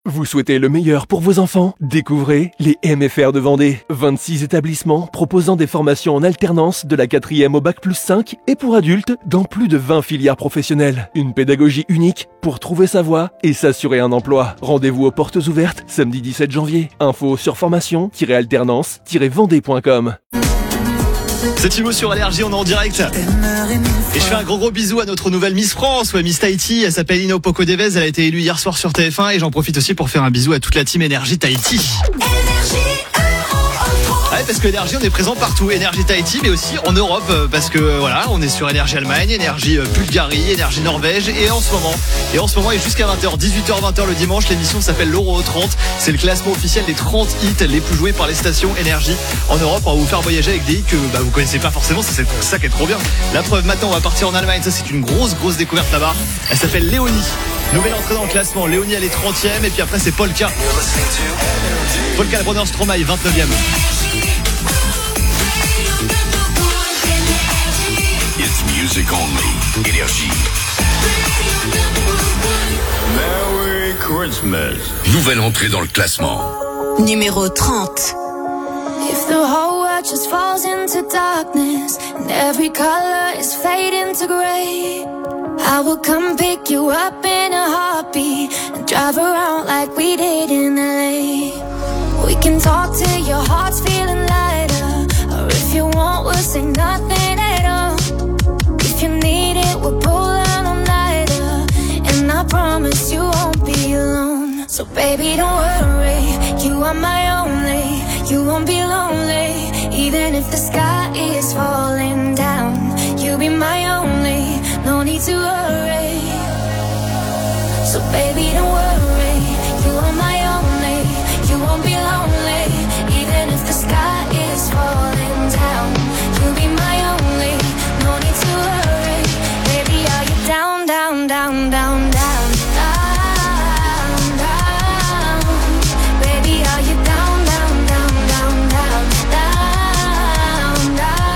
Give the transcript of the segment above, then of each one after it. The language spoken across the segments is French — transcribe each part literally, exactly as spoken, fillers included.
Vous souhaitez le meilleur pour vos enfants? Découvrez les M F R de Vendée. vingt-six établissements proposant des formations en alternance de la quatrième au bac plus cinq et pour adultes dans plus de vingt filières professionnelles. Une pédagogie unique pour trouver sa voie et s'assurer un emploi. Rendez-vous aux portes ouvertes samedi dix-sept janvier. Info sur formation tiret alternance tiret vendée point com. C'est Thibaut sur Allergie, on est en direct. Et je fais un gros gros bisou à notre nouvelle Miss France, ouais, Miss Tahiti. Elle s'appelle Ino Poco Devez, elle a été élue hier soir sur T F un et j'en profite aussi pour faire un bisou à toute la team Énergie Tahiti. Ouais, parce que Énergie, on est présent partout. Énergie Tahiti, mais aussi en Europe, parce que voilà, on est sur Énergie Allemagne, Énergie Bulgarie, Énergie Norvège, et en ce moment, et en ce moment, et jusqu'à vingt heures, dix-huit heures, vingt heures le dimanche, l'émission s'appelle l'Euro trente. C'est le classement officiel des trente hits les plus joués par les stations Énergie en Europe. On va vous faire voyager avec des hits que bah, vous connaissez pas forcément. C'est ça qui est trop bien. La preuve, maintenant, on va partir en Allemagne. Ça, c'est une grosse, grosse découverte là-bas. Elle s'appelle Léonie. Nouvelle entrée dans le classement. Léonie, elle est trentième, et puis après, c'est Polka. Polka, le Brunner Stromae, vingt-neuvième. It's music only. Énergie. Merry Christmas. Nouvelle entrée dans le classement. Numéro trente. If the whole world just falls into darkness and every color is fading to gray, I will come pick you up in a heartbeat and drive around like we did in L A. We can talk till your heart's feeling lighter, or if you want, we'll say nothing at all. If you need it, we'll pull an all-nighter, and I promise you won't be alone. So baby, don't worry, you are my only. You won't be lonely, even if the sky is falling down. You'll be my only, no need to worry. So baby, don't worry, you are my only. You won't be lonely, even if the sky is falling down. You'll be my only, no need to worry. Baby, are you down, down, down, down, down, down, down? Baby, are you down, down, down, down, down, down,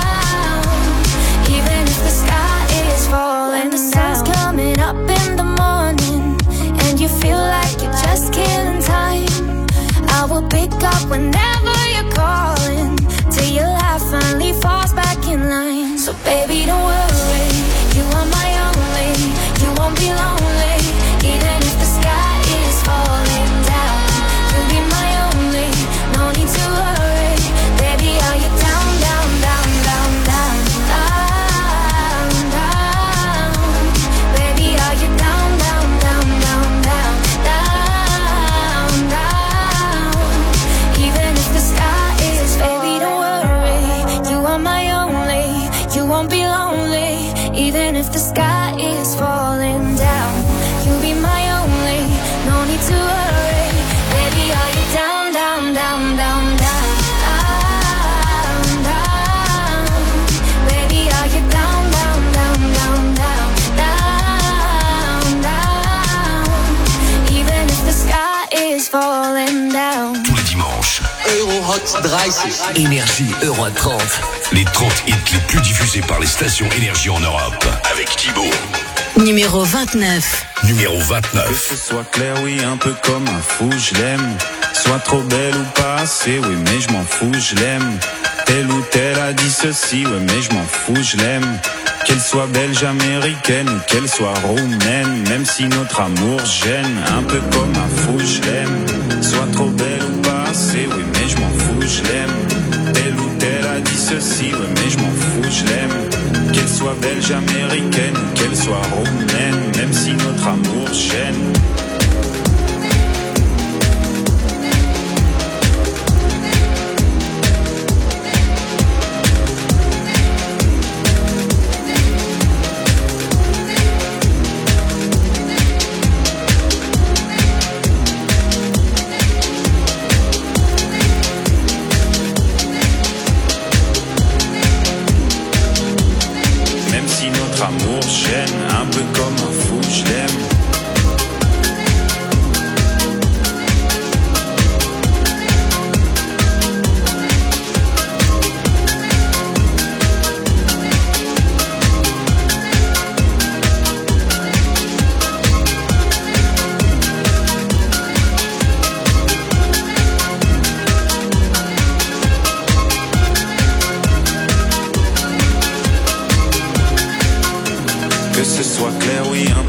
down? Even if the sky is falling down. When the sun's coming up in the morning and you feel like you're just killing time, I will pick up whenever you're calling till your life finally falls back in line. So baby, don't worry, you are my only. You won't be lonely, even if the sky is falling down. You'll be my only, no need to worry. Baby, are you down, down, down, down, down, down, down? Baby, are you down, down, down, down, down, down, down? Even if the sky is, baby, don't worry, you are my only. You won't be lonely, even if the sky is falling down. You'll be my only, no need to worry. Baby, are you down, down, down, down, down, down? Baby, are you down, down, down, down, down, down, down? Even if the sky is falling down. Tous les dimanches. Euro Hot trente. Énergie Euro trente. Les trente hits les plus diffusés par les stations Énergie en Europe. Avec Thibaut. Numéro vingt-neuf. Numéro vingt-neuf. Que ce soit clair, oui, un peu comme un fou, je l'aime. Soit trop belle ou pas assez, oui, mais je m'en fous, je l'aime. Telle ou telle a dit ceci, ouais, mais je m'en fous, je l'aime. Qu'elle soit belge, américaine ou qu'elle soit roumaine, même si notre amour gêne, un peu comme un fou, je l'aime. Soit trop belle ou pas assez, oui, mais je m'en fous, je l'aime. Telle ou telle a dit ceci, ouais, mais je m'en fous, je l'aime. Qu'elle soit belge, américaine ou qu'elle soit roumaine, même si notre amour gêne.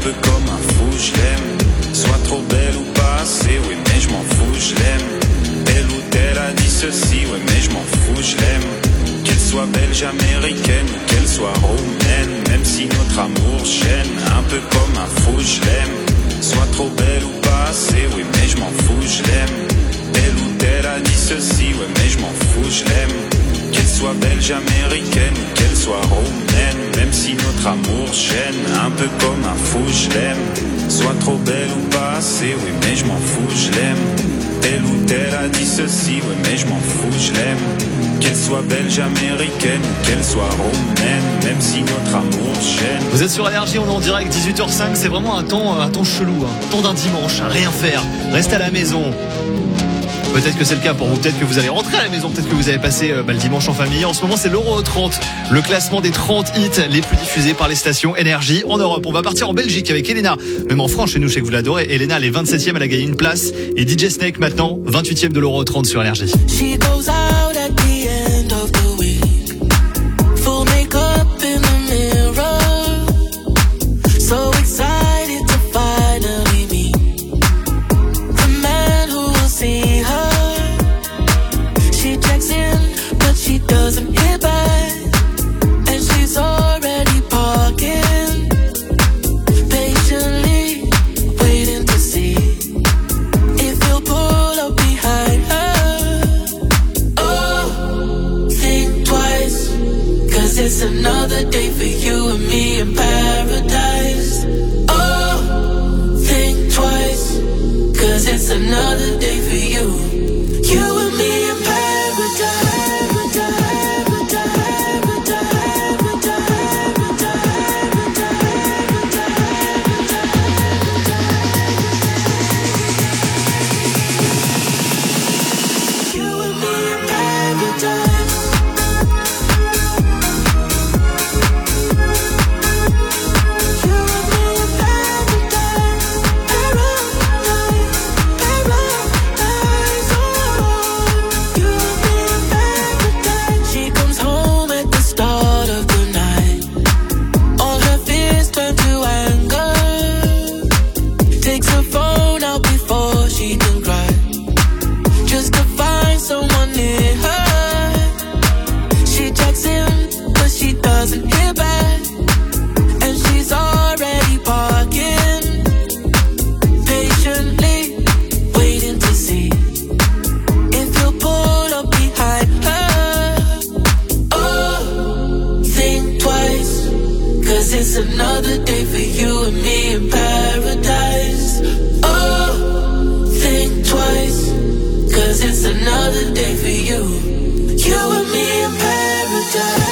peu comme un fou, je l'aime. Soit trop belle ou pas assez, oui mais je m'en fous, je l'aime. Telle ou telle a dit ceci, oui mais je m'en fous, je l'aime. Qu'elle soit belge, américaine ou qu'elle soit roumaine, même si notre amour gêne, un peu comme un fou, je l'aime. Soit trop belle ou pas assez, oui mais je m'en fous, je l'aime. Telle ou telle a dit ceci, ouais mais je m'en fous, je l'aime. Qu'elle soit belge, américaine ou qu'elle soit roumaine, même si notre amour gêne, un peu comme un fou, je l'aime. Soit trop belle ou pas assez, oui mais je m'en fous, je l'aime. Telle ou telle a dit ceci, ouais mais je m'en fous, je l'aime. Qu'elle soit belge, américaine ou qu'elle soit roumaine, même si notre amour gêne. Vous êtes sur Énergie, on est en direct, dix-huit heures cinq, c'est vraiment un temps, un temps chelou, hein. Temps d'un dimanche, à rien faire, reste à la maison. Peut-être que c'est le cas pour vous, peut-être que vous allez rentrer à la maison, peut-être que vous avez passé euh, bah, le dimanche en famille. En ce moment, c'est l'Euro trente, le classement des trente hits les plus diffusés par les stations Énergie en Europe. On va partir en Belgique avec Elena, même en France chez nous, je sais que vous l'adorez. Elena, elle est vingt-septième, elle a gagné une place. Et D J Snake maintenant, vingt-huitième de l'Euro trente sur Énergie. She goes out at the end of the week, full makeup in the mirror, so excited to finally meet the man who will see her. She checks in, but she doesn't hit back, and she's already parking, patiently waiting to see if he'll pull up behind her. Oh, think twice, cause it's another day for you and me in paradise. Oh, think twice, cause it's another day for you, you and me in paradise. It's another day for you and me in paradise. Oh, think twice, cause it's another day for you, you and me in paradise.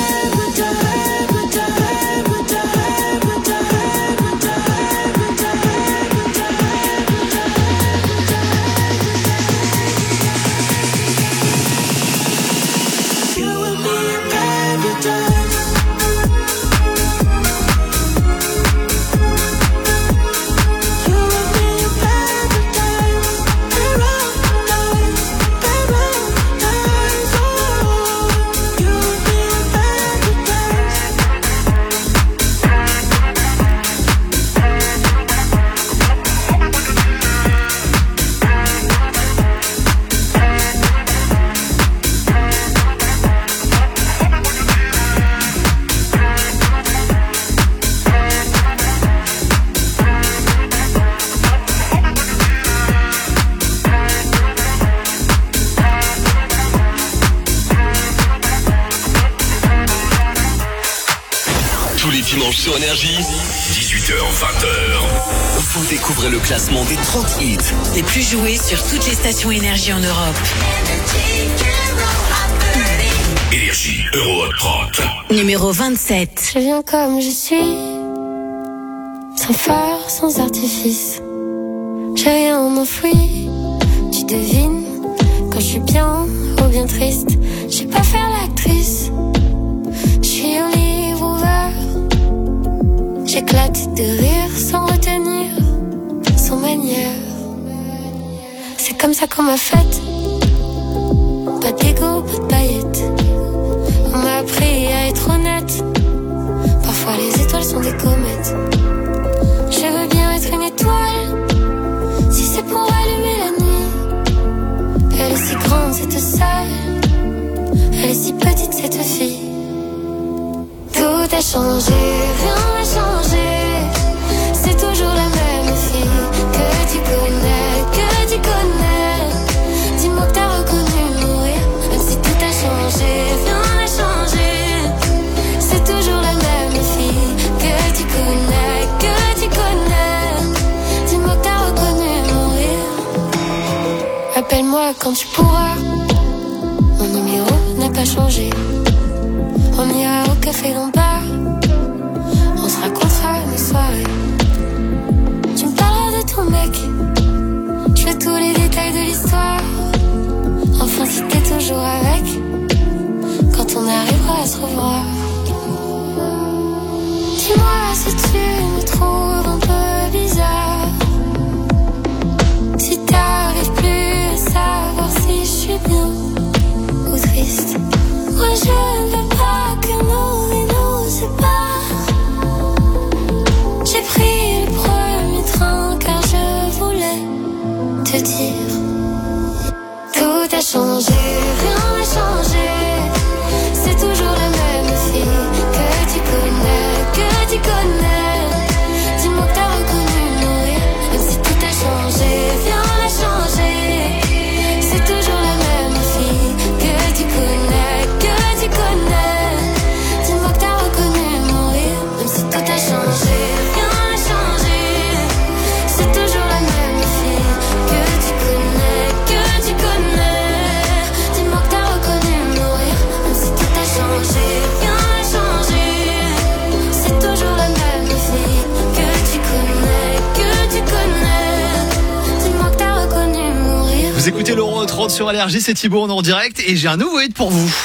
Sur Énergie, dix-huit heures vingt heures. Vous découvrez le classement des trente hits les plus joués sur toutes les stations Énergie en Europe. Énergie Euro trente. Numéro vingt-sept. Je viens comme je suis, sans phare, sans artifice. J'ai rien enfoui, tu devines quand je suis bien ou bien triste. Je sais pas faire l'actrice, je suis un livre ouvert. J'éclate de rire sans retenir, sans manière. C'est comme ça qu'on m'a faite. Pas d'ego, pas de paillettes. On m'a appris à être honnête. Parfois les étoiles sont des comètes. Je veux changé, rien n'a changé. C'est toujours la même fille que tu connais, que tu connais. Dis-moi que t'as reconnu mourir, même si tout a changé, rien n'a changé. C'est toujours la même fille que tu connais, que tu connais. Dis-moi que t'as reconnu mourir. Appelle-moi quand tu pourras. Mon numéro n'a pas changé. On ira au café d'en bas. On se racontera nos soirées. Tu me parleras de ton mec. Je veux tous les détails de l'histoire. Enfin si t'es toujours avec, quand on arrivera à se revoir. Dis-moi si tu me trouves un peu bizarre. Si t'arrives plus à savoir si je suis bien ou triste. Moi je ne veux pas que nos vies nous séparent. J'ai pris le premier train car je voulais te dire. Tout a changé, rien n'a changé. C'est toujours la même fille que tu connais, que tu connais. Dis-moi que t'as reconnu mourir, même si tout a changé, rien n'a changé. C'est toujours la même fille que tu connais, que tu connais. Dis-moi que t'as reconnu mourir, même si tout a changé, rien n'a changé. C'est toujours la même fille que tu connais, que tu connais. Dis-moi que t'as reconnu mourir, même si tout a changé, rien n'a changé. C'est toujours la même fille que tu connais, que tu connais. Dis-moi que t'as reconnu mourir. Vous écoutez l'Euro trente sur Énergie, c'est Thibaut, on est en direct et j'ai un nouveau hit pour vous.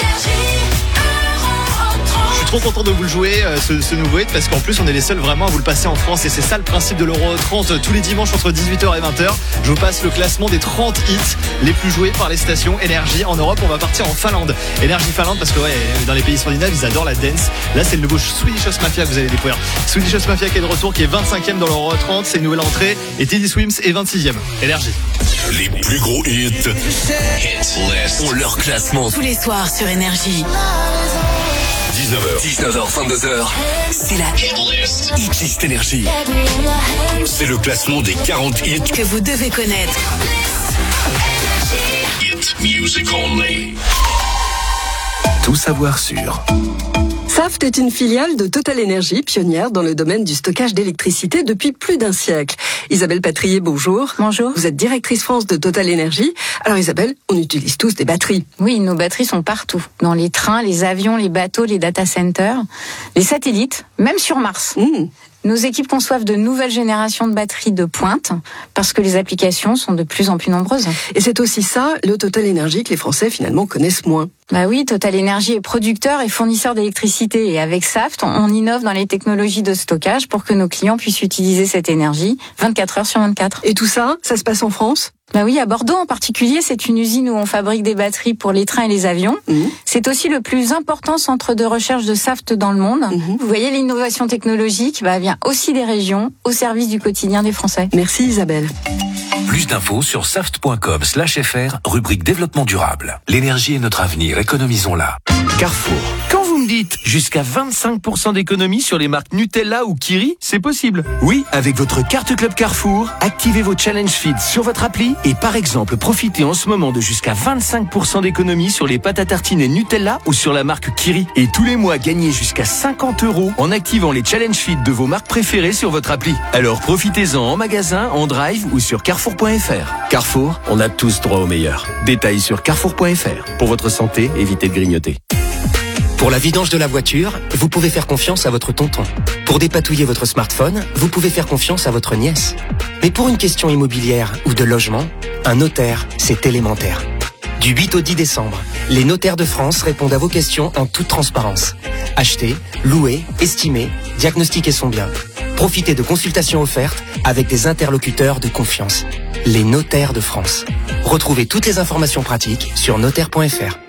Je suis trop content de vous le jouer, euh, ce, ce nouveau hit, parce qu'en plus on est les seuls vraiment à vous le passer en France et c'est ça le principe de l'Euro trente. Tous les dimanches entre dix-huit heures et vingt heures, je vous passe le classement des trente hits les plus joués par les stations Énergie en Europe. On va partir en Finlande. Énergie Finlande parce que ouais, dans les pays scandinaves ils adorent la dance. Là c'est le nouveau Swedish House Mafia que vous allez découvrir. Swedish House Mafia qui est de retour, qui est vingt-cinquième dans l'Euro trente, c'est une nouvelle entrée, et Teddy Swims est vingt-sixième. Énergie. Les plus gros hits ont leur classement. Tous les soirs sur Énergie. dix-neuf heures, dix-neuf heures, vingt-deux heures. C'est la Hitlist Énergie. C'est le classement des quarante hits que vous devez connaître. Hit music only. Tout savoir sur Saft est une filiale de Total Energy, pionnière dans le domaine du stockage d'électricité depuis plus d'un siècle. Isabelle Patrier, bonjour. Bonjour. Vous êtes directrice France de Total Energy. Alors Isabelle, on utilise tous des batteries. Oui, nos batteries sont partout. Dans les trains, les avions, les bateaux, les data centers, les satellites, même sur Mars. Mmh. Nos équipes conçoivent de nouvelles générations de batteries de pointe parce que les applications sont de plus en plus nombreuses. Et c'est aussi ça, le Total Energy, que les Français finalement connaissent moins. Bah oui, Total Energy est producteur et fournisseur d'électricité. Et avec Saft, on innove dans les technologies de stockage pour que nos clients puissent utiliser cette énergie vingt-quatre heures sur vingt-quatre. Et tout ça, ça se passe en France ? Bah oui, à Bordeaux en particulier, c'est une usine où on fabrique des batteries pour les trains et les avions. Mmh. C'est aussi le plus important centre de recherche de Saft dans le monde. Mmh. Vous voyez, l'innovation technologique bah, vient aussi des régions, au service du quotidien des Français. Merci Isabelle. Plus d'infos sur saft point com slash f r, rubrique développement durable. L'énergie est notre avenir, économisons-la. Carrefour. Quand vous me dites jusqu'à vingt-cinq pour cent d'économie sur les marques Nutella ou Kiri, c'est possible. Oui, avec votre carte Club Carrefour, activez vos challenge feeds sur votre appli et par exemple, profitez en ce moment de jusqu'à vingt-cinq pour cent d'économie sur les pâtes à tartiner Nutella ou sur la marque Kiri. Et tous les mois, gagnez jusqu'à cinquante euros en activant les challenge feeds de vos marques préférées sur votre appli. Alors profitez-en en magasin, en drive ou sur carrefour point f r. Carrefour, on a tous droit au meilleur. Détails sur carrefour point f r. Pour votre santé, évitez de grignoter. Pour la vidange de la voiture, vous pouvez faire confiance à votre tonton. Pour dépatouiller votre smartphone, vous pouvez faire confiance à votre nièce. Mais pour une question immobilière ou de logement, un notaire, c'est élémentaire. Du huit au dix décembre, les notaires de France répondent à vos questions en toute transparence. Acheter, louer, estimer, diagnostiquer son bien. Profitez de consultations offertes avec des interlocuteurs de confiance. Les notaires de France. Retrouvez toutes les informations pratiques sur notaire point f r.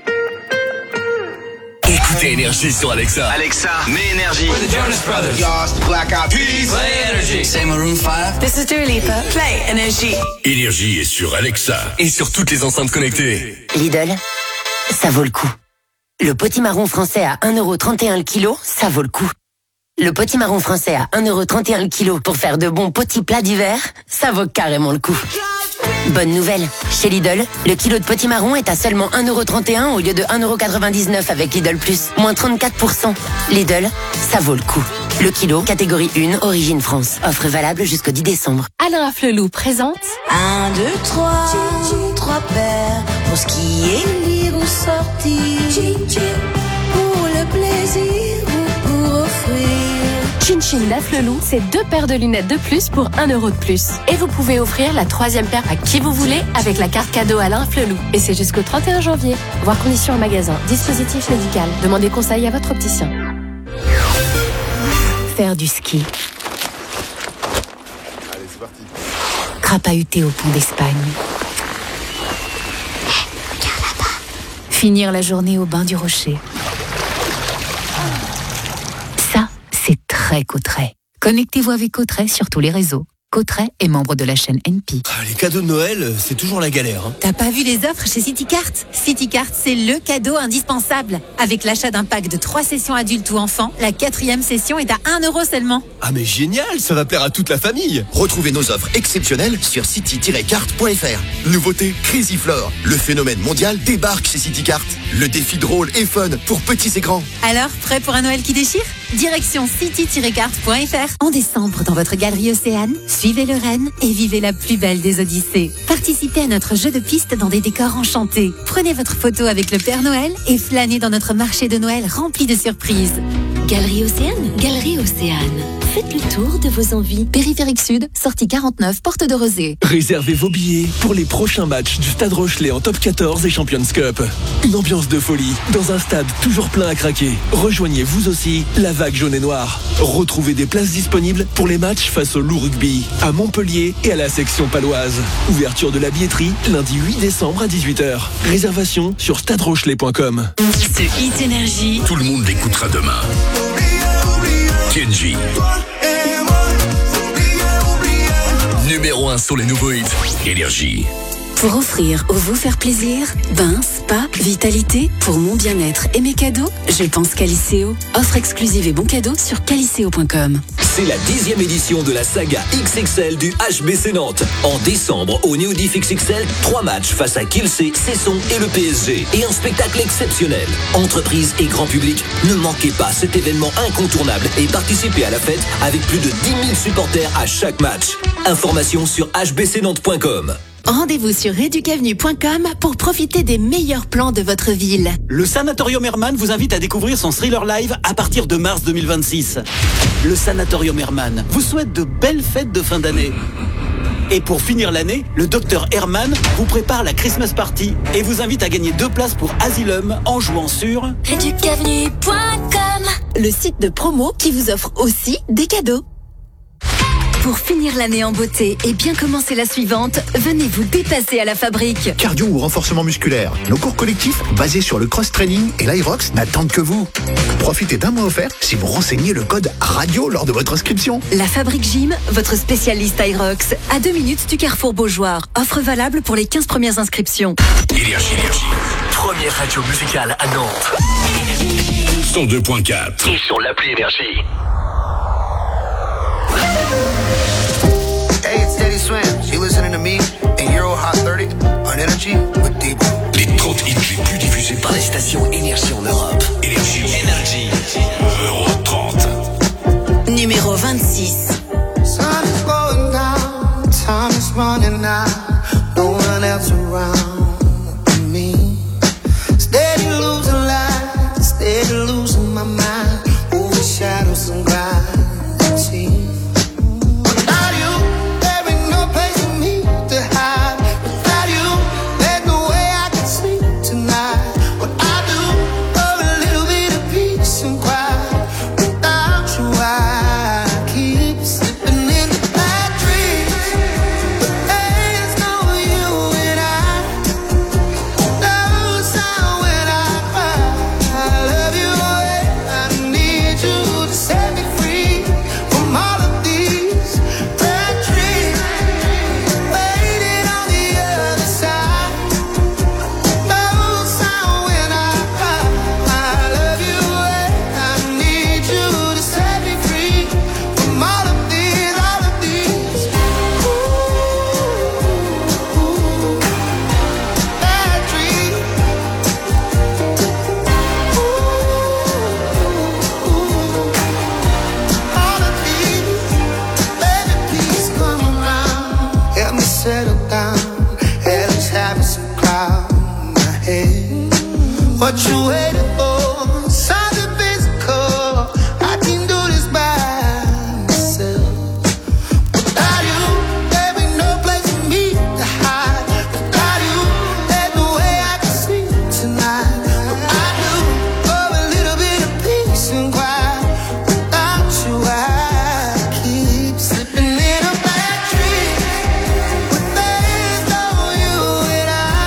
Écoutez Énergie sur Alexa. Alexa, mets Énergie. The Jonas Brothers. Yours, Black Eyed Peas. Play Energy. C'est Maroon five. This is Dua Lipa. Play Énergie. Énergie est sur Alexa et sur toutes les enceintes connectées. Lidl, ça vaut le coup. Le potimarron français à un euro trente et un le kilo, ça vaut le coup. Le potimarron français à un euro trente et un le kilo pour faire de bons petits plats d'hiver, ça vaut carrément le coup. Bonne nouvelle, chez Lidl, le kilo de potimarron est à seulement un euro trente et un au lieu de un euro quatre-vingt-dix-neuf avec Lidl Plus, moins trente-quatre pour cent. Lidl, ça vaut le coup. Le kilo, catégorie un, origine France. Offre valable jusqu'au dix décembre. Alain Flelou présente un, deux, trois, trois paires pour skier, lire ou sortir, pour le plaisir ou pour offrir. Chin Chin Laflelou, c'est deux paires de lunettes de plus pour un euro de plus. Et vous pouvez offrir la troisième paire à qui vous voulez avec la carte cadeau Alain Flelou. Et c'est jusqu'au trente et un janvier. Voir conditions en magasin. Dispositif médical. Demandez conseil à votre opticien. Faire du ski. Allez, c'est parti. Crapahuter au pont d'Espagne. Finir la journée au bain du Rocher. Ça, c'est très Cotret. Connectez-vous avec Cotret sur tous les réseaux. Cotret est membre de la chaîne N P. Ah, les cadeaux de Noël, c'est toujours la galère. Hein. T'as pas vu les offres chez CityCart ? CityCart, c'est le cadeau indispensable. Avec l'achat d'un pack de trois sessions adultes ou enfants, la quatrième session est à un euro seulement. Ah mais génial, ça va plaire à toute la famille. Retrouvez nos offres exceptionnelles sur city tiret cart point f r. Nouveauté Crazy Floor. Le phénomène mondial débarque chez CityCart. Le défi drôle et fun pour petits et grands. Alors, prêt pour un Noël qui déchire ? Direction city tiret cart point f r. En décembre, dans votre galerie Océane, suivez le Rennes et vivez la plus belle des Odyssées. Participez à notre jeu de piste dans des décors enchantés. Prenez votre photo avec le Père Noël et flânez dans notre marché de Noël rempli de surprises. Galerie Océane, Galerie Océane. Faites le tour de vos envies. Périphérique Sud, sortie quarante-neuf, porte de Rosée. Réservez vos billets pour les prochains matchs du Stade Rochelet en Top quatorze et Champions Cup. Une ambiance de folie dans un stade toujours plein à craquer. Rejoignez vous aussi la vague jaune et noire. Retrouvez des places disponibles pour les matchs face au Loup Rugby, à Montpellier et à la section paloise. Ouverture de la billetterie lundi huit décembre à dix-huit heures. Réservation sur stade rochelet point com. Ce Hit Énergie. Tout le monde l'écoutera demain. Kenji. Numéro un sur les nouveaux hits. Énergie. Pour offrir ou vous faire plaisir, bain, spa, vitalité, pour mon bien-être et mes cadeaux, je pense Caliceo. Offre exclusive et bon cadeau sur caliceo point com. C'est la dixième édition de la saga X X L du H B C Nantes. En décembre, au Neodif X X L, trois matchs face à Kielce, Cesson et le P S G. Et un spectacle exceptionnel. Entreprises et grand public, ne manquez pas cet événement incontournable et participez à la fête avec plus de dix mille supporters à chaque match. Informations sur h b c nantes point com. Rendez-vous sur educavenue point com pour profiter des meilleurs plans de votre ville. Le Sanatorium Hermann vous invite à découvrir son thriller live à partir de mars deux mille vingt-six. Le Sanatorium Hermann vous souhaite de belles fêtes de fin d'année. Et pour finir l'année, le docteur Hermann vous prépare la Christmas Party et vous invite à gagner deux places pour Asylum en jouant sur educavenue point com, le site de promo qui vous offre aussi des cadeaux. Pour finir l'année en beauté et bien commencer la suivante, venez vous dépasser à la fabrique. Cardio ou renforcement musculaire, nos cours collectifs basés sur le cross-training et l'Irox n'attendent que vous. Profitez d'un mois offert si vous renseignez le code radio lors de votre inscription. La Fabrique Gym, votre spécialiste Irox, à deux minutes du Carrefour Beaujoire. Offre valable pour les quinze premières inscriptions. Énergie, énergie. Première radio musicale à Nantes. cent deux point quatre. Et sur l'appli Énergie. Hey, it's Daddy Swim. You listening to me and Euro Hot thirty on Energy with Debo. Les trente hits les plus diffusés par les stations Énergie en Europe. Énergie. Énergie. Euro trente. Numéro vingt-six. Sun is going down, time is running out, no one else around me. Steady losing light, steady losing my mind, over shadows and gravity. Without you, there ain't no place for me to hide. Without you, there's no way I can sleep tonight. What I do, for a little bit of peace and quiet. Without you, I keep slipping into bad dreams. But there's no you and I. having some cloud in my head. What you waiting for? Something physical. I can do this by myself. Without you, there ain't no place for me to hide. Without you, there's no way I can sleep tonight. I do for a little bit of peace and quiet. Without you, I keep slipping in a bad dream. With days on you and I,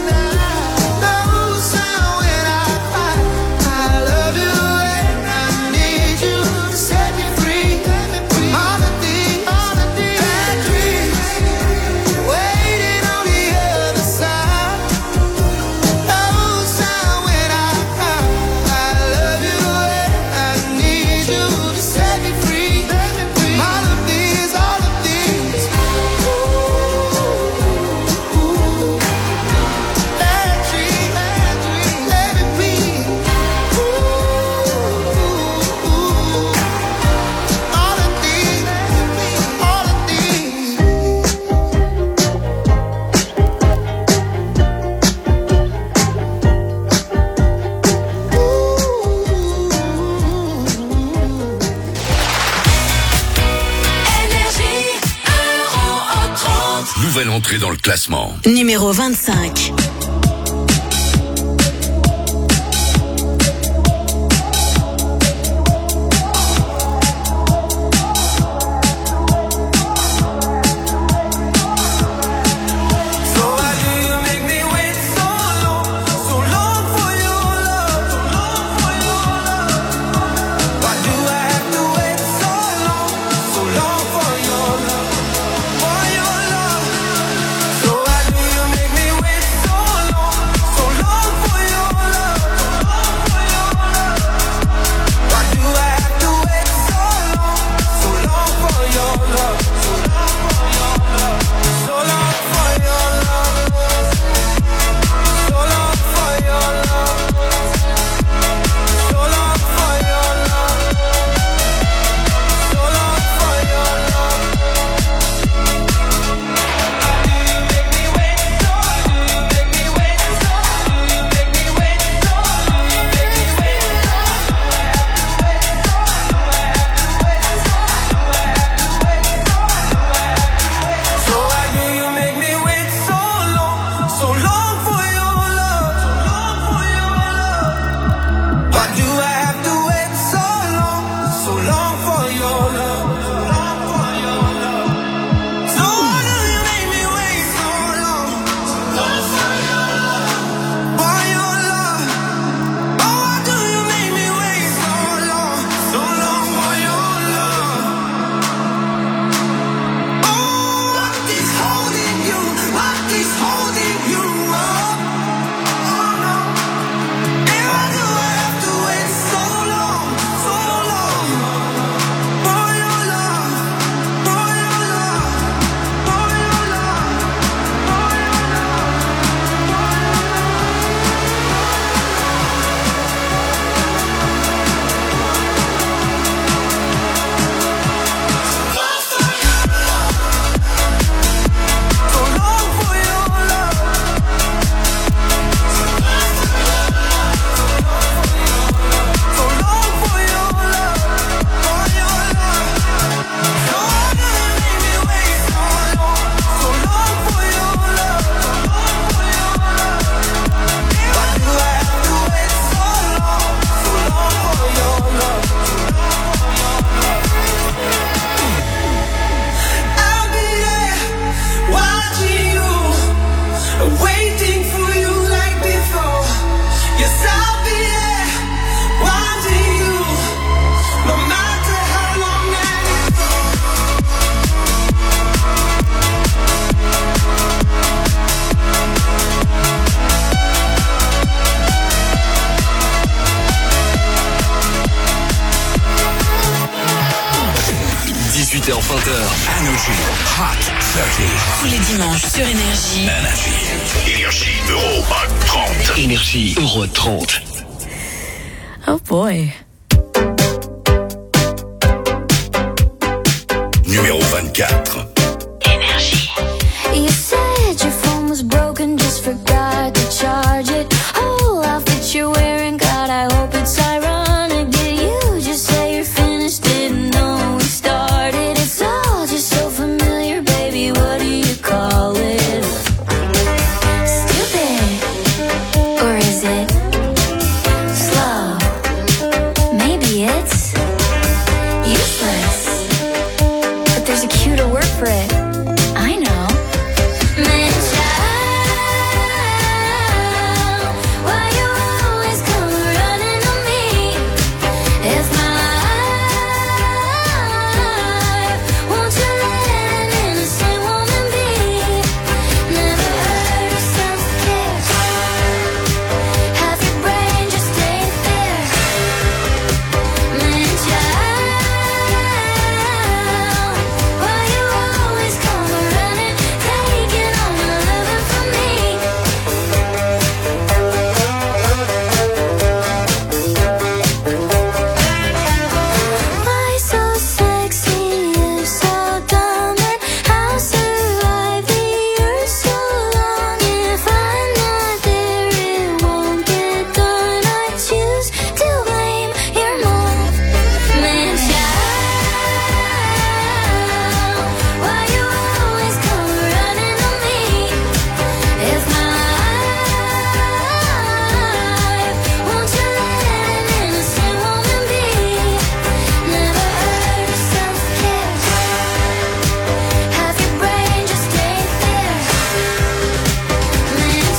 no sound when I cry. I love you and I need you to set me free from all of these, all of these bad dreams. Waiting on the other side. No sound when I cry. I love you and I need you to set me free from all of these, all of these. Ooh, bad dreams, bad dreams, let me be. Ooh, all of these, all of these. Énergie, Euro trente. Nouvelle entrée dans le classement. Numéro vingt-cinq. So why do you make me wait so long, so long for your love, so long for your love? Why do I have to wait so long, so long for your love, for your love? So why do you make me wait so long, so long for your love, so long for your love? Why do I have to wait so long, so long for your love, so long for your love, so long for your love, so long for your love, so long for your love, so long for your love. Do you make me wait so? Do you make me wait so? Do you make me wait so? Do you make me wait so? So why do you make me wait so long, so long for your love, so long for your love? Why do I have to wait so long, so long for your love, so long for your love? So why do you make me wait so long, so long for your love, for your love? Oh, why do you make me wait so long, so long for your love? Oh, what is holding you? What is holding you up? Oh no. And why do I have to wait so long, so long for your love, for your love, for your love, for your so long for your love, so long for your love, for your love. So why do you make me wait so long, so long for your love, so long for your love? Why do I have to wait so long, so long for your love, so long for your love? I'll be there watching you, waiting for you like before. Yes, I'll be there watching you, no matter how long that it goes. dix-huit heures vingt, Energy Hot trente. Tous les dimanches sur Énergie. Énergie. Énergie Euro trente. Énergie Euro trente. Oh boy. Numéro vingt-quatre. You said your phone was broken just just forgot to charge it. Oh, outfit you're wearing, God, I hope it's ironic. Did you just say you're finished? Didn't know we started. It's all just so familiar, baby. What do you call it? Stupid, or is it slow? Maybe it's useless, but there's a cuter word for it. I know. Man, child, why you always come running on me? If my life, won't you let an innocent woman be? Never heard of self-care. Half your brain just ain't there. Man, child, why you always come running, taking all my loving from me? Why so sexy, you so dumb, and how survive the earth so long? If I'm not there, it won't get done. I choose to blame your mom. Man, child, why you always come running on me? If my life, won't you let an innocent woman be? Never heard of self-care. Half your brain just ain't there. Man,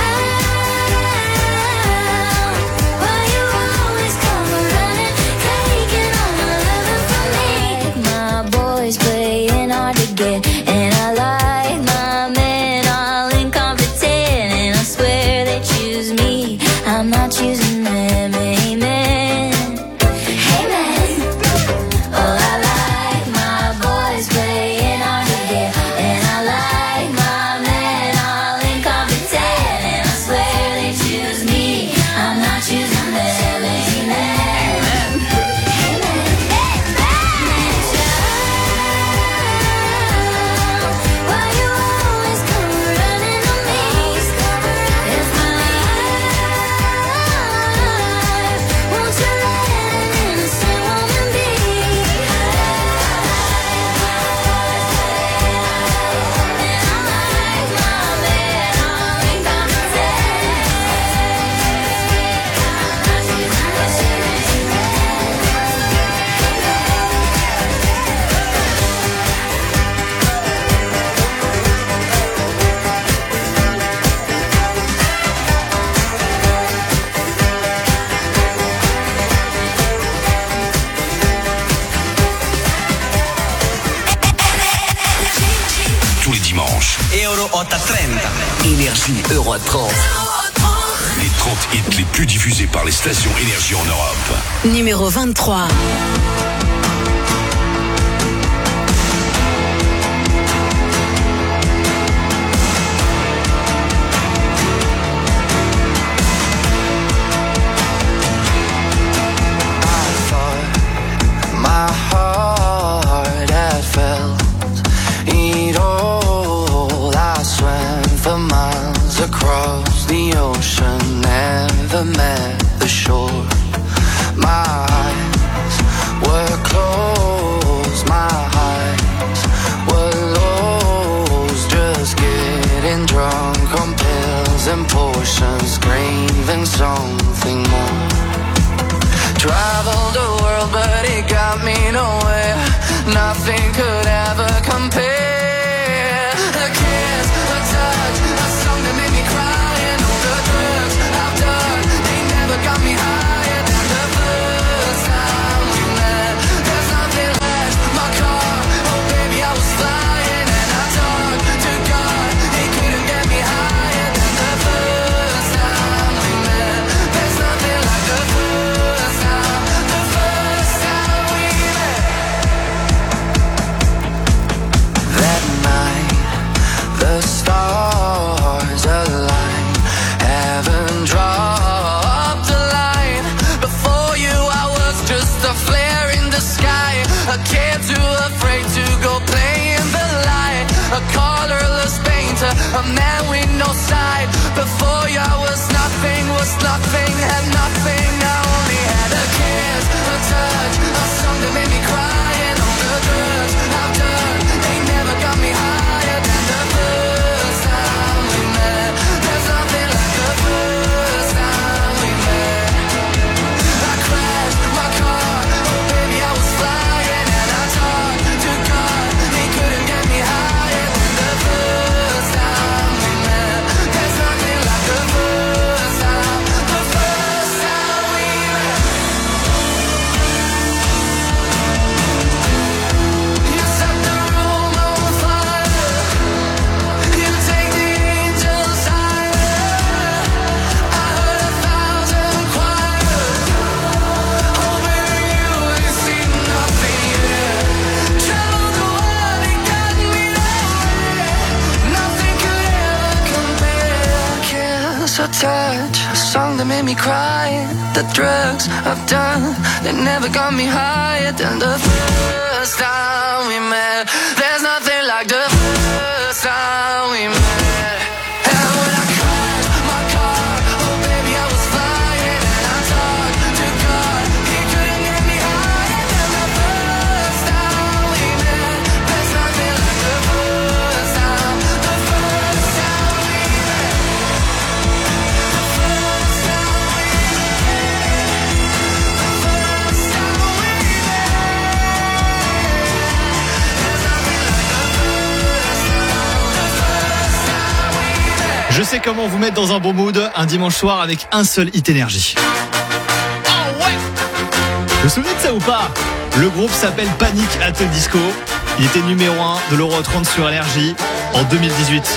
child, why you always come running, taking all my loving from me? My boys playing hard to get, and I like my men all incompetent, and I swear they choose me, I'm not choosing them. Amen. Amen. Oh, I like my boys playing hard to get, and I like my men all incompetent, and I swear they choose me, I'm not choosing them. Amen. Why you always come running on me? If my life, won't you let an innocent woman be? And I like my man all incompetent. Tous les dimanches. Euro ottocentotrenta. Énergie Euro trente. Les trente hits les plus diffusés par les stations Énergie en Europe. Numéro vingt-trois. My heart had felt it all. I swam for miles across the ocean, never met the shore. My eyes were closed, my eyes were lost, just getting drunk on pills and potions, craving something more. Traveled the world, but it got me nowhere. Nothing could ever compare. A kiss, a touch, a song that made me cry, and all the drugs I've done, they never got me higher than the first time we met. There's nothing left, my car, oh baby I was flying, and I talked to God, he couldn't get me higher than the first time we met. There's nothing like the first time, the first time we met. Before you I was nothing, was nothing, had nothing. I only had a kiss, a touch, a song that made me cry. And all the drugs I've done, they never got me higher than the first time we met. There's nothing like the first time we met. I crashed my car, oh baby I was flying. And I talked to God, he couldn't get me higher than the first time we met. There's nothing like the first time, the first time we met. You set the room on fire, you take the angels higher. I heard a thousand choirs, oh baby you ain't seen nothing yet. Traveled the world and got me nowhere, nothing could ever compare. Kiss, a touch, a song that made me cry. The drugs I've done, they never got me higher than the first time we met. There's nothing like the first time we met. And when I crashed my car, oh baby I was flying. And I talked to God, he couldn't get me higher than the first time we met. There's nothing like the first time, the first time we met. The first time we met. The first time we met. There's nothing like the first time, the first time we met. Je sais comment vous mettre dans un bon mood un dimanche soir avec un seul hit énergie. Oh ouais! Vous vous souvenez de ça ou pas? Le groupe s'appelle Panic at the Disco. Il était numéro un de l'Euro trente sur Énergie en deux mille dix-huit.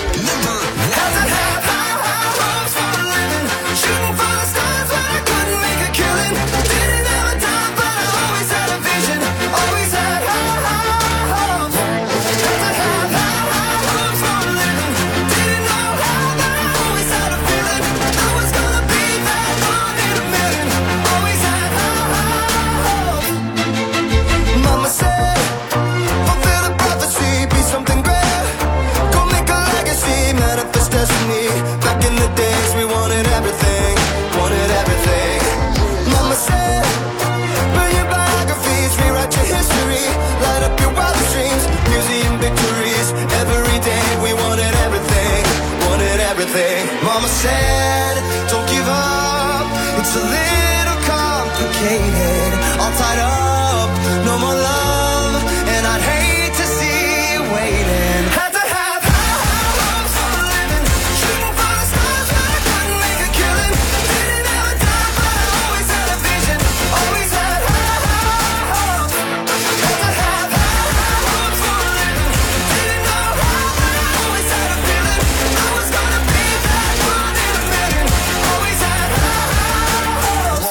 Mama said, fulfill the prophecy, be something great. Go make a legacy, manifest destiny. Back in the days we wanted everything, wanted everything. Mama said, burn your biographies, rewrite your history. Light up your wildest dreams, museum victories. Every day we wanted everything, wanted everything. Mama said, don't give up, it's a little complicated. All tied up, no more love, and I'd hate to see you waiting. Had to have high hopes for a living, shooting for the stars, but I couldn't make a killing. Didn't have a time, but I always had a vision, always had high hopes. Had to have high hopes for a living, didn't know how, but I always had a feeling I was gonna be that one in a million. Always had high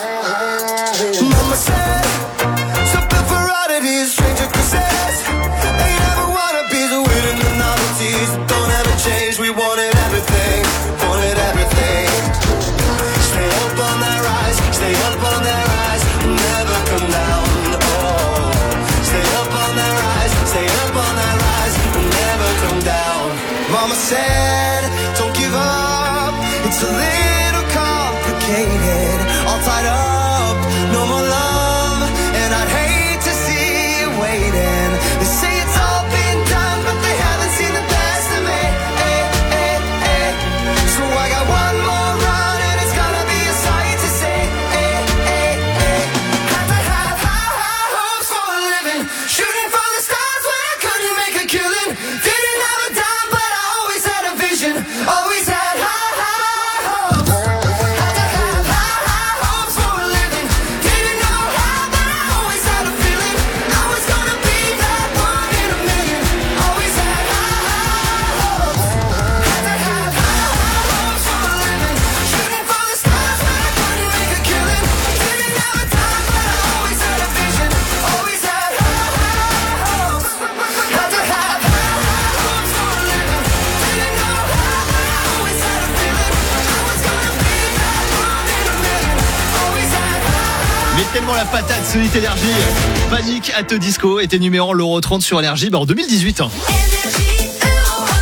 hopes. Mama said, something for oddities, stranger crusades. Ain't ever wanna be the winning the novelties. Don't ever change, we wanted everything, wanted everything. Stay up on that rise, stay up on that rise, never come down, oh. Stay up on that rise, stay up on that rise, never come down. Mama said, don't give up, it's a little complicated. All tied up, no more love, and I'd hate to see you waiting. They say it's all been done, but they haven't seen the best of me. Eh, eh, eh. So I got one more run, and it's gonna be a sight to see. Eh, eh, eh. Had to have high, high hopes for a living, shooting for the stars when I couldn't make a killing. Didn't have a dime, but I always had a vision, always had high, high hopes. Had to have high, high hopes for a living, didn't know how, but I always had a feeling I was gonna be that one in a million. Always had high hopes. Had to have high hopes for a living, shooting for the stars when I couldn't make a killing. Didn't have a time, but I always had a vision, always had high hopes. Had to have high hopes for a living, didn't know how, but I always had a feeling I was gonna be that one in a million. Always had high. Mais tellement la patate ce hit énergie. Panic at the Disco était numéro un l'Euro trente sur Énergie bah, en deux mille dix-huit. hein.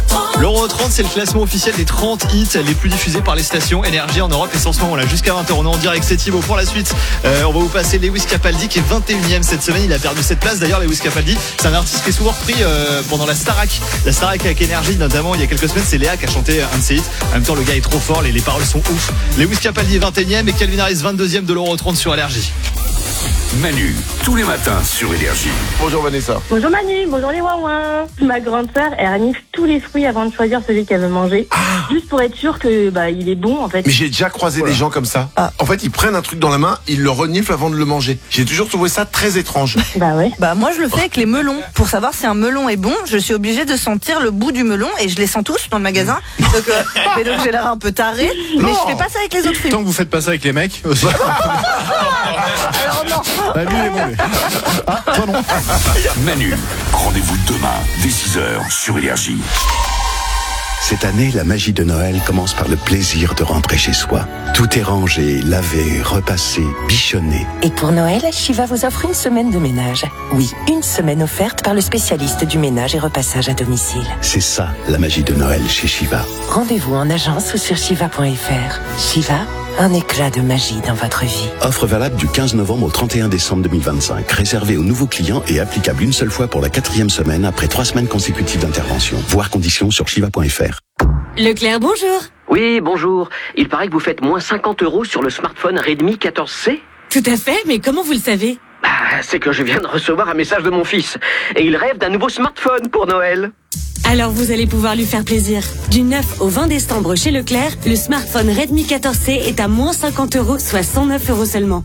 L'Euro trente, c'est le classement officiel des trente hits les plus diffusés par les stations Énergie en Europe. Et c'est en ce moment-là, jusqu'à vingt heures, on est en direct, c'est Thibaut. Pour la suite, euh, on va vous passer Lewis Capaldi qui est vingt et unième cette semaine. Il a perdu cette place. D'ailleurs, Lewis Capaldi, c'est un artiste qui est souvent repris euh, pendant la Starac. La Starac avec Énergie, notamment il y a quelques semaines, c'est Léa qui a chanté un de ses hits. En même temps, le gars est trop fort, les, les paroles sont ouf. Lewis Capaldi est vingt et unième et Calvin Harris vingt-deuxième de l'Euro trente sur Énergie. Manu, tous les matins sur Énergie. Bonjour Vanessa. Bonjour Manu, bonjour les ouin-ouin. Ma grande sœur, elle ranifle tous les fruits avant de choisir celui qu'elle veut manger. Ah. Juste pour être sûre que bah il est bon en fait. Mais j'ai déjà croisé voilà. des gens comme ça. Ah. En fait, ils prennent un truc dans la main, ils le reniflent avant de le manger. J'ai toujours trouvé ça très étrange. Bah ouais. Bah moi je le fais avec les melons. Pour savoir si un melon est bon, je suis obligée de sentir le bout du melon et je les sens tous dans le magasin. Donc, euh, mais donc j'ai l'air un peu taré. Mais je fais pas ça avec les autres fruits. Tant que vous faites pas ça avec les mecs aussi. Alors non. Bah, lui, il est bon, lui. Ah, toi non. Manu, rendez-vous demain dès six heures sur Énergie. Cette année, la magie de Noël commence par le plaisir de rentrer chez soi. Tout est rangé, lavé, repassé, bichonné. Et pour Noël, Shiva vous offre une semaine de ménage. Oui, une semaine offerte par le spécialiste du ménage et repassage à domicile. C'est ça, la magie de Noël chez Shiva. Rendez-vous en agence ou sur shiva point f r. Shiva, un éclat de magie dans votre vie. Offre valable du quinze novembre au trente et un décembre deux mille vingt-cinq. Réservée aux nouveaux clients et applicable une seule fois pour la quatrième semaine après trois semaines consécutives d'intervention. Voir conditions sur shiva point f r. Leclerc, bonjour. Oui, bonjour. Il paraît que vous faites moins cinquante euros sur le smartphone Redmi quatorze C. Tout à fait, mais comment vous le savez? Bah, c'est que je viens de recevoir un message de mon fils. Et il rêve d'un nouveau smartphone pour Noël. Alors vous allez pouvoir lui faire plaisir. Du neuf au vingt décembre chez Leclerc, le smartphone Redmi quatorze C est à moins cinquante euros, soit cent neuf euros seulement.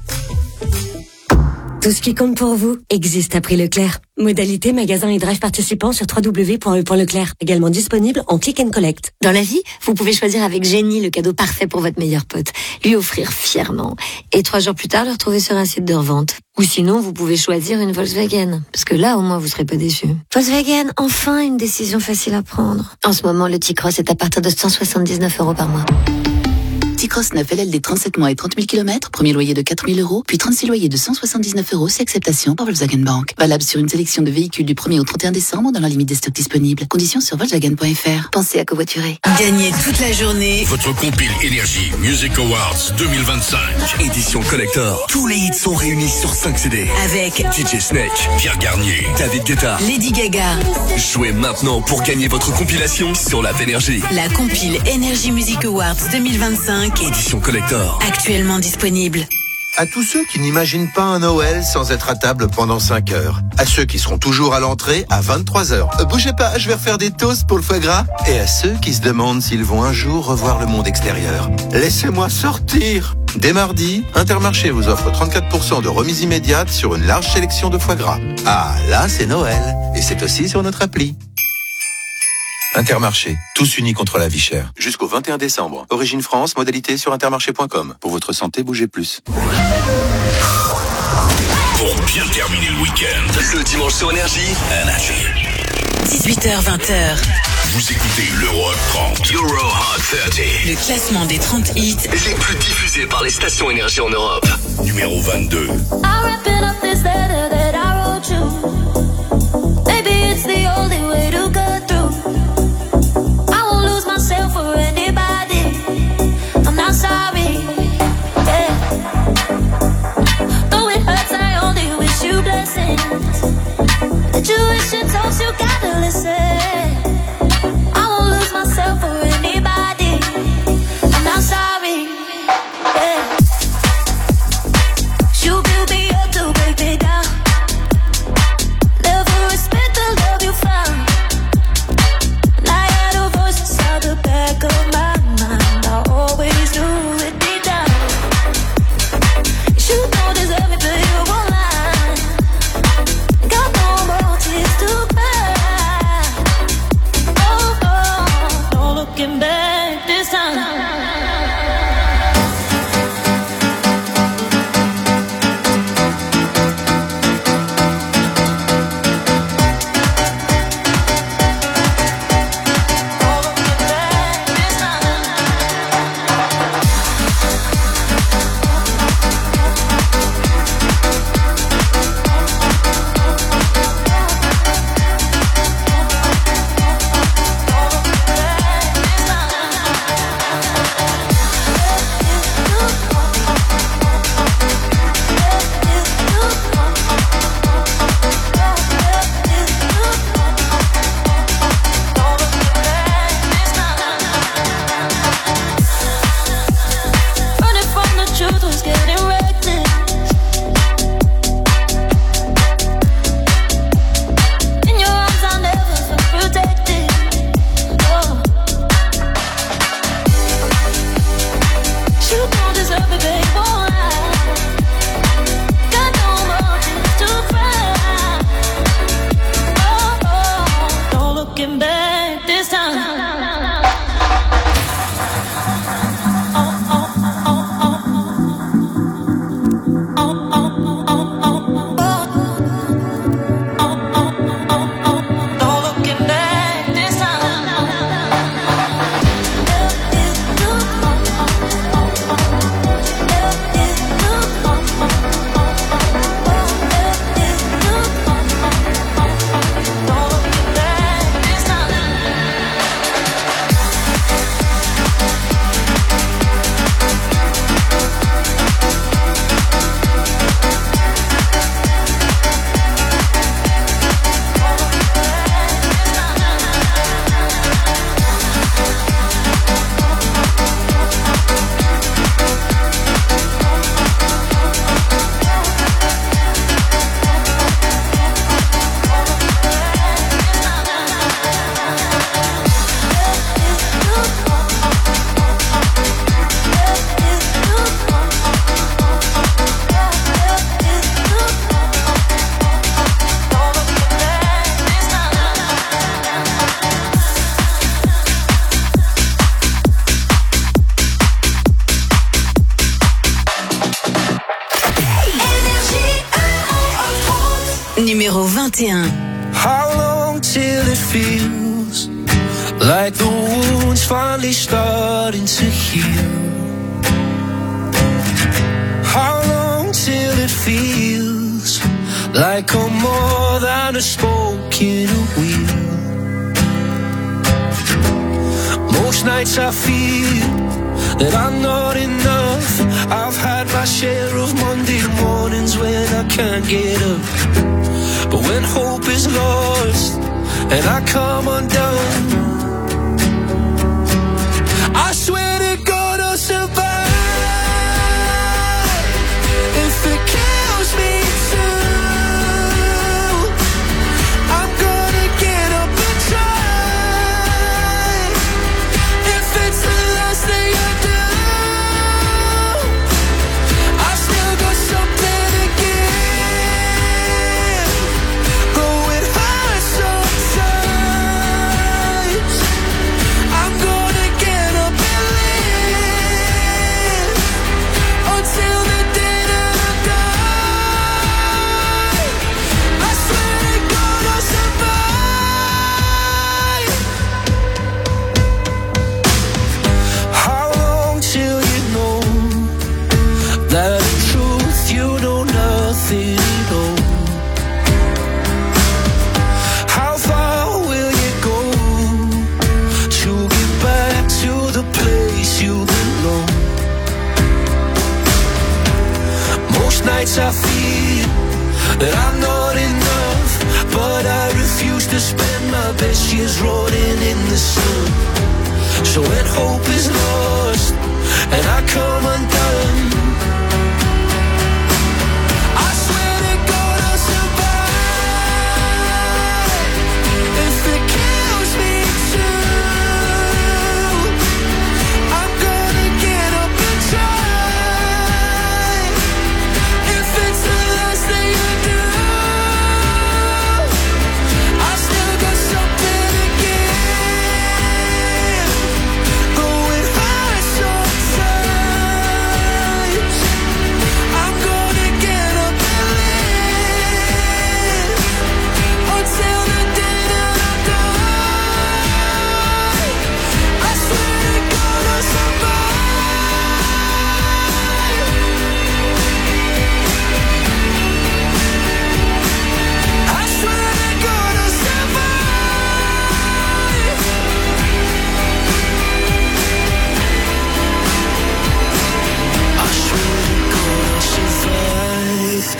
Tout ce qui compte pour vous existe à prix Leclerc. Modalité magasin et drive participants sur w w w point e point leclerc. Également disponible en click and collect. Dans la vie, vous pouvez choisir avec génie le cadeau parfait pour votre meilleur pote. Lui offrir fièrement. Et trois jours plus tard, le retrouver sur un site de revente. Ou sinon, vous pouvez choisir une Volkswagen. Parce que là, au moins, vous serez pas déçus. Volkswagen, enfin une décision facile à prendre. En ce moment, le T-Cross est à partir de cent soixante-dix-neuf euros par mois. T-Cross neuf L L D trente-sept mois et trente mille kilomètres, premier loyer de quatre mille euros, puis trente-six loyers de cent soixante-dix-neuf euros, c'est acceptation par Volkswagen Bank. Valable sur une sélection de véhicules du premier au trente et un décembre dans la limite des stocks disponibles. Conditions sur Volkswagen point f r. Pensez à covoiturer. Gagnez toute la journée votre compile Énergie Music Awards deux mille vingt-cinq. Édition collector. Tous les hits sont réunis sur cinq C D. avec D J Snake, Pierre Garnier, David Guetta, Lady Gaga. Jouez maintenant pour gagner votre compilation sur la Énergie. La compile Énergie Music Awards deux mille vingt-cinq. Édition collector. Actuellement disponible. À tous ceux qui n'imaginent pas un Noël sans être à table pendant cinq heures. À ceux qui seront toujours à l'entrée à vingt-trois heures. Euh, bougez pas, je vais refaire des toasts pour le foie gras. Et à ceux qui se demandent s'ils vont un jour revoir le monde extérieur. Laissez-moi sortir. Dès mardi, Intermarché vous offre trente-quatre pour cent de remise immédiate sur une large sélection de foie gras. Ah, là, c'est Noël. Et c'est aussi sur notre appli. Intermarché, tous unis contre la vie chère. Jusqu'au vingt et un décembre. Origine France, modalité sur intermarché point com. Pour votre santé, bougez plus. Pour bien terminer le week-end, le dimanche sur Énergie, Énergie. dix-huit heures vingt. Vous écoutez l'Euro Hot trente. Euro Hot trente. Le classement des trente hits les plus diffusés par les stations Énergie en Europe. Numéro vingt-deux. Tuition talks, you gotta listen. I won't lose myself for anybody. I'm not sorry. Yeah. You build me up to break me down. Never respect the love you found. trente et un. How long till it feels like the wound's finally starting to heal? How long till it feels like I'm more than a spoke in a wheel? Most nights I feel that I'm not enough. I've had my share of Monday mornings when I can't get up. But when hope is lost and I come undone, I swear to God I'll survive. If it kills me too, I'm gonna get up and try. If it's the last thing I do, I still got something to give. Though it hurts sometimes, I'm gonna get up and live until the day that I die. I swear to God I'll survive. How long till you know that in truth you know nothing at all? How far will you go to get back to the place you belong? Most nights I feel that I'm not enough, but I refuse to spend my best years rotting in the sun. So when hope is lost and I come undone, I swear to God I'll survive. If it kills me too, I'm gonna get up and try. If it's the last thing I do, I still got something to give. Though it hurts sometimes, I'm gonna get up and live until the day that I die. I swear to God I'll survive. I swear to God I'll survive. I swear to God I'll survive.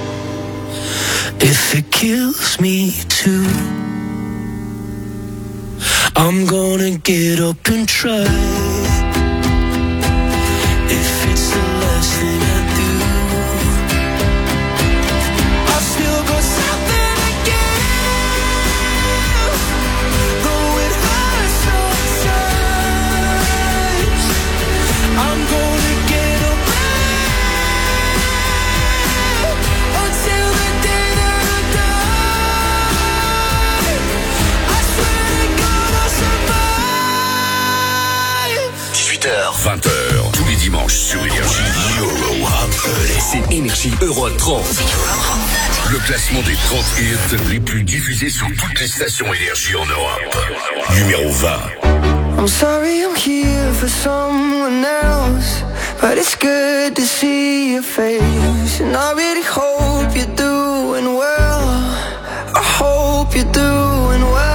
If it kills me too, I'm gonna get up and try. If it's the last thing I do, I've still got something to give. Though it hurts sometimes, I'm gonna get up and live until the day that I die. I swear to God I'll survive. dix-huit heures, vingt heures, tous les dimanches sur Énergie. Euro Hot trente. C'est Énergie Euro trente. Le classement des trente hits les plus diffusés sur toutes les stations Énergie en Europe. Numéro vingt. I'm sorry I'm here for someone else, but it's good to see your face. And I really hope you're doing well. I hope you're doing well.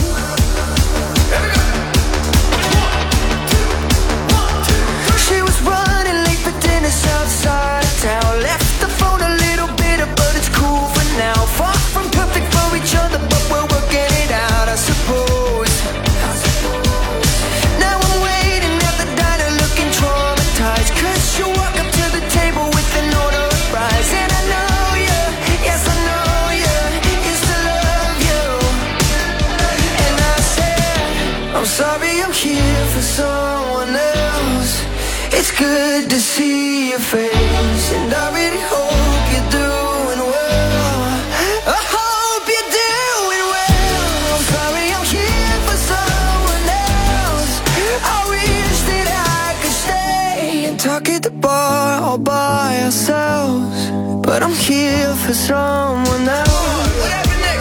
She was running late for dinner outside of town. Left the phone a little bitter, but it's cool for now. Far from perfect for each other, but we're working it out, I suppose. Now I'm waiting at the diner looking traumatized, 'cause you walk up to the table with an order of fries. And I know you, yes I know you, used to love you. And I said, I'm sorry I'm here for someone else. It's good to see your face, and I really hope you're doing well. I hope you're doing well. I'm sorry I'm here for someone else. I wish that I could stay and talk at the bar all by ourselves, but I'm here for someone else. What happened next?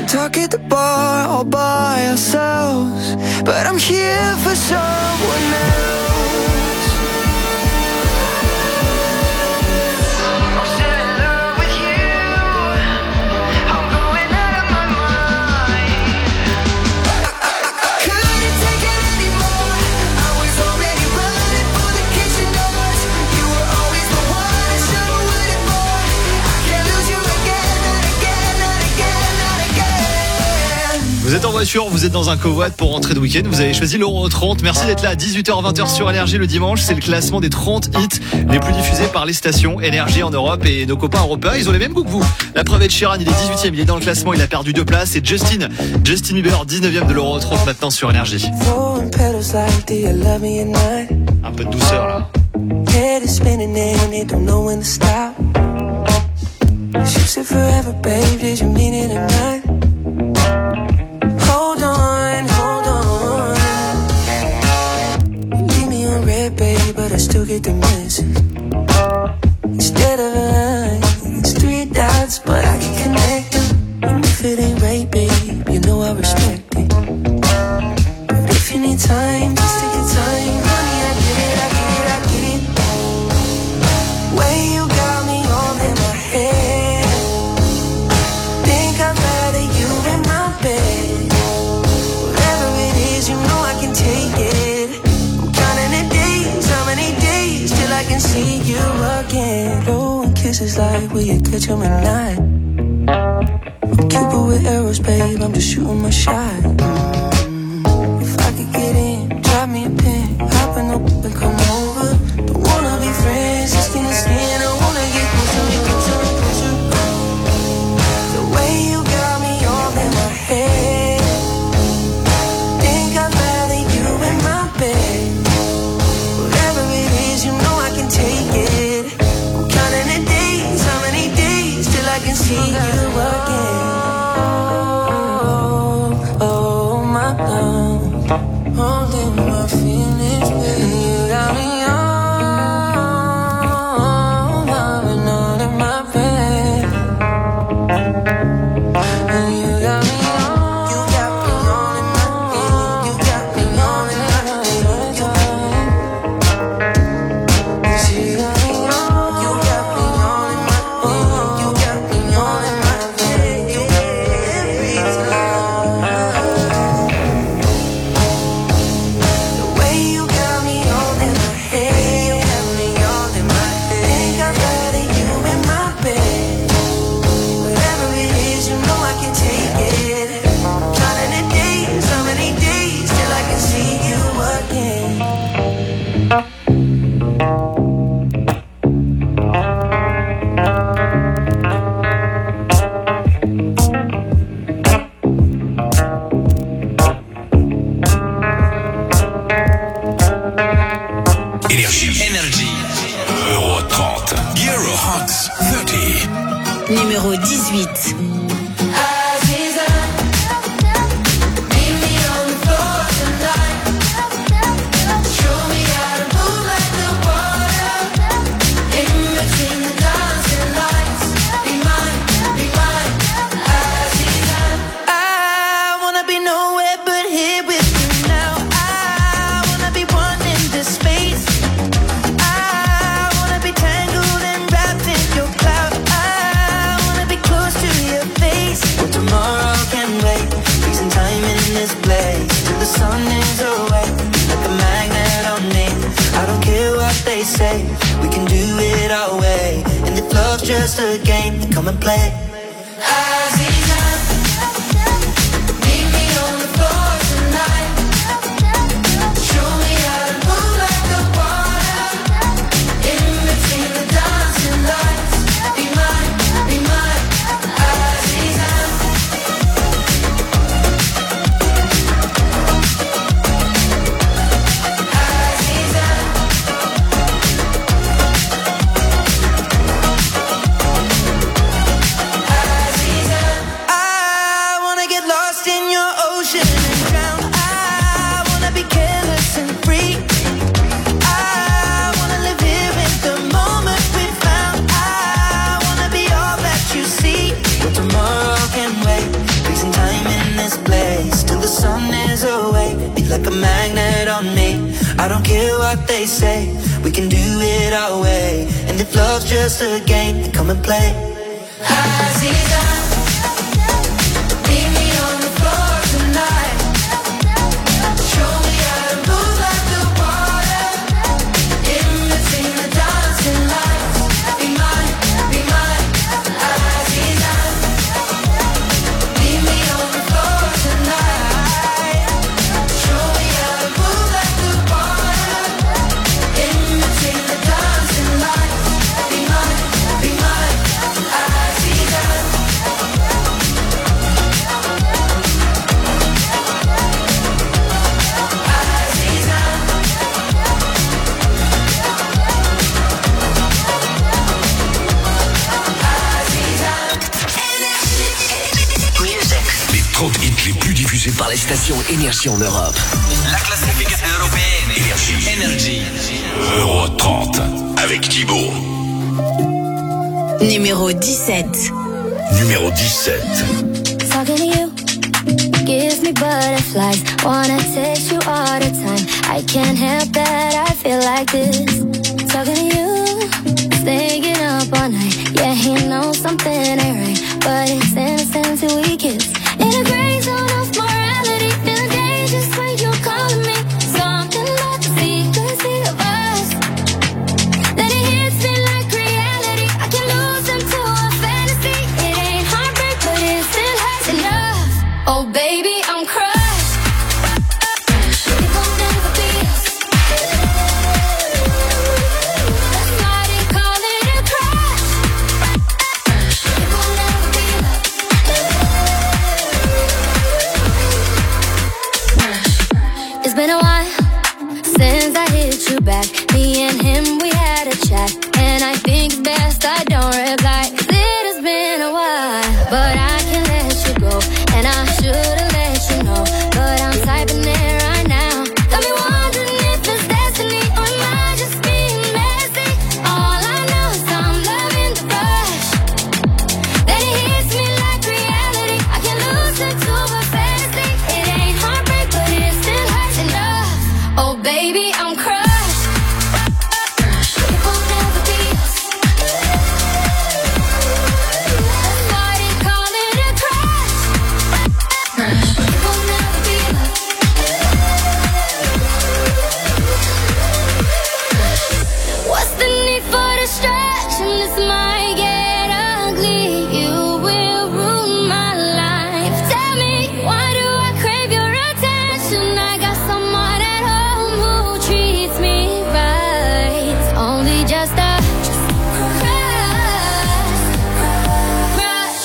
talk at the bar all by ourselves, but I'm here for someone else. Vous êtes en voiture, vous êtes dans un covoit pour rentrer de week-end, vous avez choisi l'Euro trente. Merci d'être là à dix-huit heures vingt sur Énergie le dimanche. C'est le classement des trente hits les plus diffusés par les stations Énergie en Europe. Et nos copains européens, ils ont les mêmes goûts que vous. La preuve, Ed Sheeran, il est dix-huitième, il est dans le classement, il a perdu deux places. Et Justin, Justin Bieber, dix-neuvième de l'Euro trente maintenant sur Énergie. Un peu de douceur là. Hold on, hold on. Leave me on red, baby, but I still get the message. Instead of a line, it's three dots, but I can connect them. And if it ain't right, babe, you know I respect it. But if you need time, just take your time. Honey, I get it, I get it, I get it. Way you got me all in my head. Think I'd rather you in my bed. You know I can take it. I'm counting the days, how many days till I can see you again. Blowing kisses like will you catch them at night? I'm Cupid with arrows, babe, I'm just shooting my shot. Mm-hmm. If I could get in, drop me a pin, hop in up and come over. Don't wanna be friends, just skin to skin. I wanna get closer, closer, closer. The way you got me all in my head. Whatever it is, you know I can take it. I'm counting the days, how many days till I can see you again. Oh, oh my love, holding my feelings, baby. You got me on, loving all in my bed. And you got me on, you got me on in my head. You got me on in my head. Numéro dix-huit. We can do it our way, and if love's just a game, then come and play. care what they say. We can do it our way. And if love's just a game, then come and play. Aziza, meet me on the floor tonight. Show me how to move like the water. In between the dancing lights. Be mine, be mine, Aziza. Meet me on the floor tonight. Show me how to move like the water. In between the dancing lights. Be mine, be mine, Aziza. Les trente hits les plus diffusés par les stations Énergie en Europe. La classification européenne. Énergie. Énergie. Euro trente. Avec Thibaut. Numéro dix-sept. Numéro dix-sept. Talking to you gives me butterflies. Wanna taste you all the time. I can't help that, I feel like this. Talking to you, staying up all night. Yeah, he knows something ain't right, but it's innocent till we kiss. In a gray zone of morality, feeling dangerous when you're calling me. Something about the secrecy of us. Then it hits me like reality. I can lose into a fantasy. It ain't heartbreak, but it still hurts enough. Oh baby, I'm crushed. It won't never be us. That's why they call it a crush. It won't never be love. It's been a while since I hit you back. Me and him, we had a chat, and I think it's best I don't reply. 'Cause it has been a while, but I can't let you go, and I should've let you know, but I'm typing it right now. Got me wondering if it's destiny, or am I just being messy? All I know is I'm loving the rush. Then it hits me like reality. I can lose it to a fantasy. It ain't heartbreak, but it still hurts enough. Oh baby, I'm crushed. It won't never be us. That's why they call it a crush. It won't never be love. What's the need for distraction? This might get ugly. You will ruin my life. Tell me, why do I crave your attention? I got someone at home who treats me right. It's only just a crush, crush,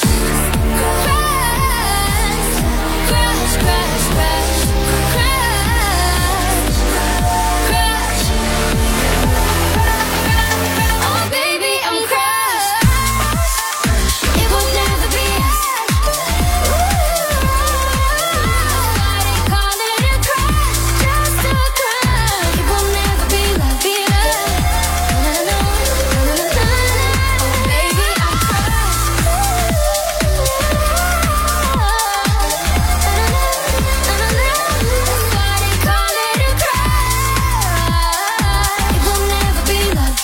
crush, crush, crush, crush, crush, crush. Oh baby, I'm crushed. It will never be us. Why they call it a crush? Just a crush. It will never be love, be love. No, no, no, no, no, no, no. Oh baby, I'm crushed. That's why they call it a crush. It will never be love.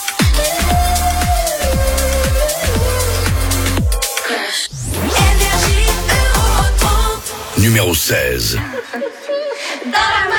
Numéro seize. Thought I